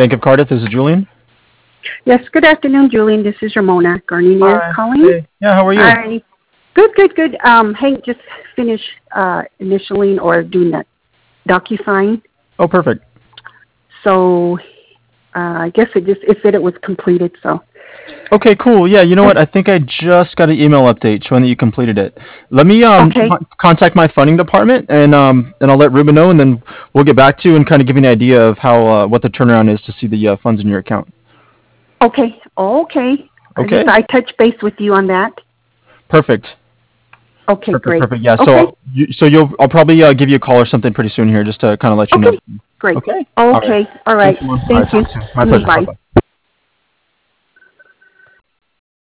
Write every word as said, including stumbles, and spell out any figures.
Bank of Cardiff. This is Julian. Yes, good afternoon, Julian. This is Ramona Garnier Hi. calling. Hey. Yeah, how are you? Hi. Good, good, good. Um, hey, just finished uh, initialing or doing that DocuSign. Oh, perfect. So uh, I guess it just it said it was completed. So Okay, cool. Yeah, you know what? I think I just got an email update showing that you completed it. Let me um okay, con- contact my funding department and um and I'll let Ruben know, and then we'll get back to you and kind of give you an idea of how uh, what the turnaround is to see the uh, funds in your account. okay, okay. I just Okay. I touch base with you on that. Perfect. Okay, Perfect. great. Perfect. Yeah. So Okay, I'll- you, so you'll I'll probably uh, give you a call or something pretty soon here just to kind of let you know. okay, great. Okay. All right. Okay, all right. Thanks, everyone. All right. Thank you. Talk soon. My Mm, pleasure. Bye bye. bye.